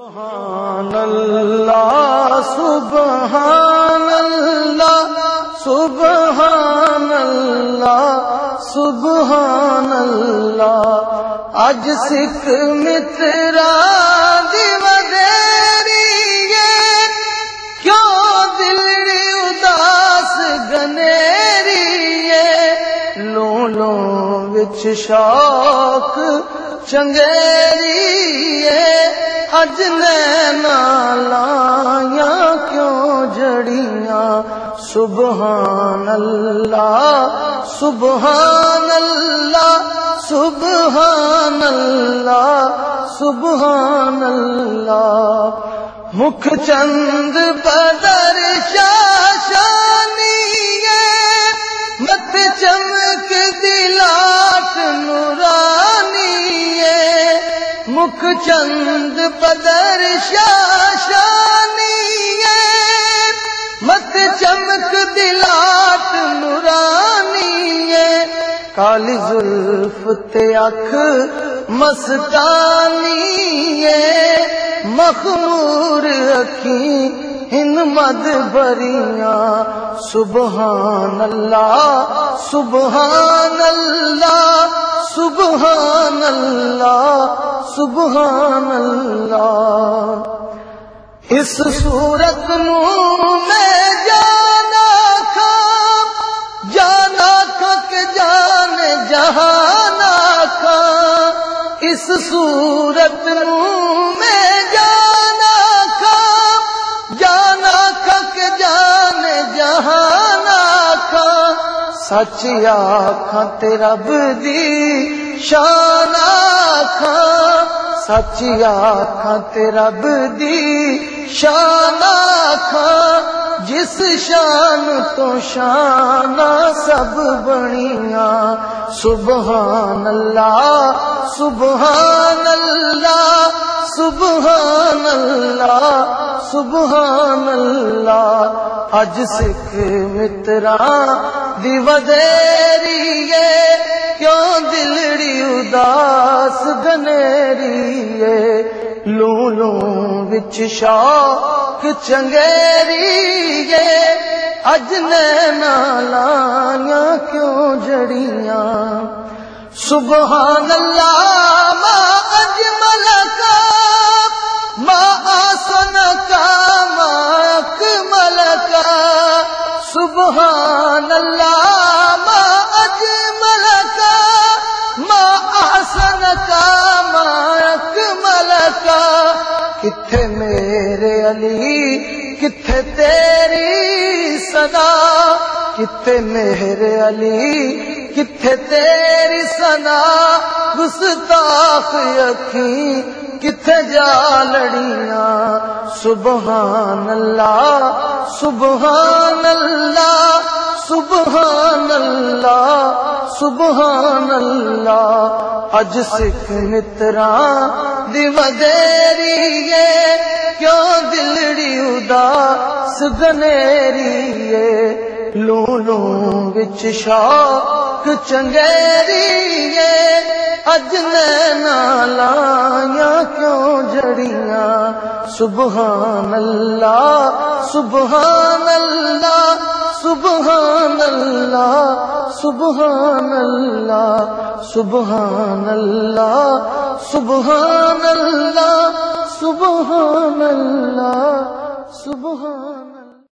سبحان اللہ سبحان اللہ سبحان اللہ سبحان اللہ اج سکھ مترا دی ودیری کیوں دلڑی اداس گنیری لوں لوں وچ شوق چنگیری اج نینا لائیاں کیوں جڑیاں سبحان اللہ سبحان اللہ سبحان اللہ سبحان اللہ مکھ چند بدر شاشانی مت چمک دلاٹ نورانی مکھ چند بدر شاشانی مت چمک دلاٹ نورانی کالی زلف تے اکھ مستانی مخمور اکھیں ہن مد بریاں سبحان اللہ سبحان اللہ سبحان اللہ سبحان اللہ اس صورت نو میں جانا کھا کہ جان جہانا کھا اس صورت نو میں جانا کھا کہ جان جہانا کھا سچ آکھاں تے رب دی شان آکھاں سچ آکھاں تے رب دی شان آکھاں جس شان تو شان سب بنیاں سبحان اللہ سبحان اللہ سبحان اللہ سبحان اللہ اج سکھ متراں دی ودیری کیوں دلڑی اداس گنیری لوں لوں وچ شوق چنگیری اج نینا لائیاں کیوں جڑیاں سبحان اللہ ما اجمل کا ما آسن کا ما اکمل کا سبحان اللہ ما اجمل کا ما آسن کا ما اکمل کا کتھے میرے علی کتھے تیری صدا کتھے میرے علی کتھے تیری ثنا گستاخ اکھیں کتھے جا لڑیاں سبحان اللہ سبحان اللہ سبحان اللہ سبحان اللہ اج سکھ متراں دی ودیری کیوں دلڑی اداس گنیری لوں لوں وچ شوق چنگیری اج نینا لائیاں کیوں جڑیاں سبحان اللہ سبحان اللہ سبحان اللہ سبحان اللہ سبحان اللہ سبحان اللہ سبحان اللہ سبحان